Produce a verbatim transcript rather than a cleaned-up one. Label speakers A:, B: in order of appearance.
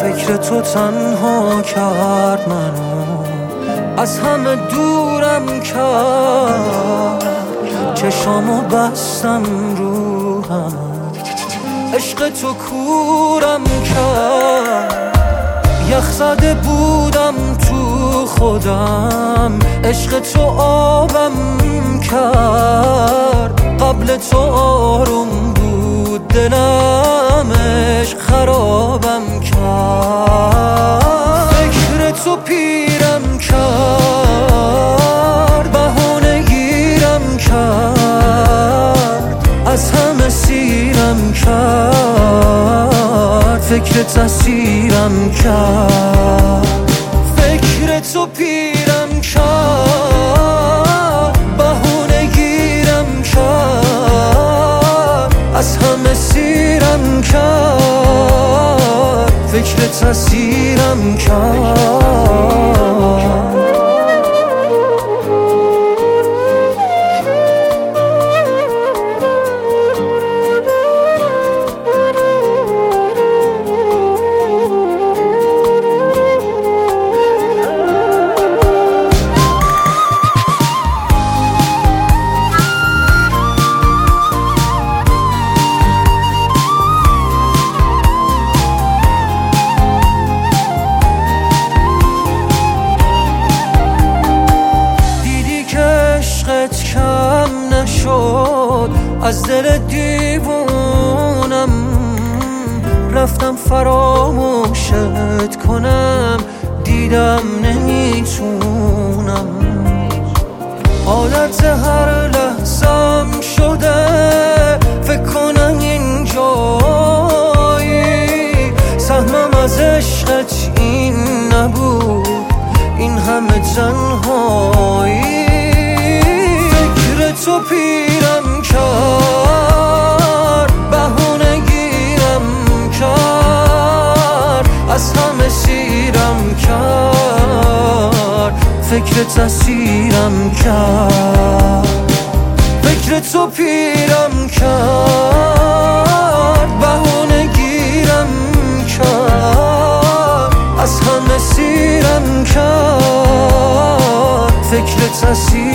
A: فکر تو تنها کرد منو، از همه دورم کرد، چشامو بستم رو هم، عشق تو کورم کرد، یخ زده بودم تو خودم، عشق تو آبم کرد، قبل تو آروم بود دلم، عشق خرابم کرد، فکر تو پیرم کرد، بهونه گیرم کرد، از همه سیرم کرد، فکر تسیرم کرد، فکر تو پیرم کرد، بهونه گیرم کرد، از همه سیرم کرد، فکر تسیرم کرد. کم نشد از دل دیوونم، رفتم فراموشت کنم، دیدم نمیتونم، عادت هر لحظم شده، فکر کنم اینجایی، سهمم از عشقت این نبود، این همه تنهایی، تو پیرم کرد، بهونه گیرم کرد، از همه سیرم کرد، فکر تسیرم کرد، فکر تو پیرم کرد، بهونه گیرم کرد، از همه سیرم کرد، فکر تسیرم